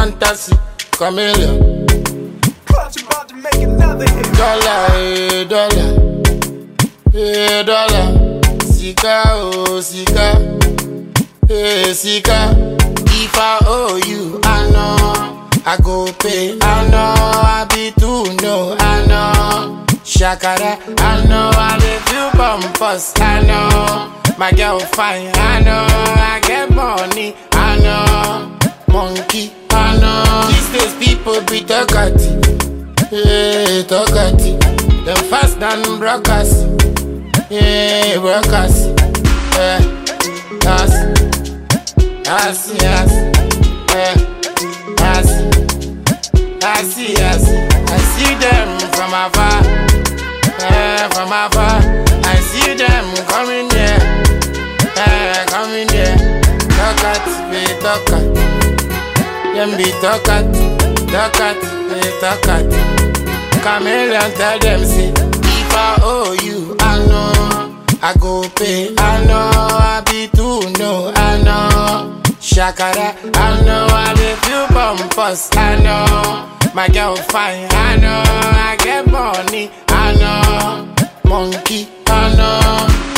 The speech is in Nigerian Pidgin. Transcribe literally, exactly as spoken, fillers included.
fantasy, chameleon. Clutch about to make another hit. Dollar, eh, dollar, eh, dollar. Sika, oh, sika, eh, sika. If I owe you, I know I go pay. I know I be too no, I know. Shakara, I know I live you bumpers. I know my girl fine. I know I get money. I know monkey. I know these days people be talkative. Yeah, talkative. Them fast than brokers. Yeah, brokers. Yeah, yes, yes, yes. Yeah, yes, yes, yes. I see them from afar. Yeah, from afar. I see them coming here. Yeah, coming here. Talkat, be talkat. Them be talkat, talkat, be talkat. Chameleon tell them say, if I owe you, I know I go pay. I know I be too no, I know. Shakara, I know I live you bumpers. I know my girl fine. I know I get money. I know monkey. I know.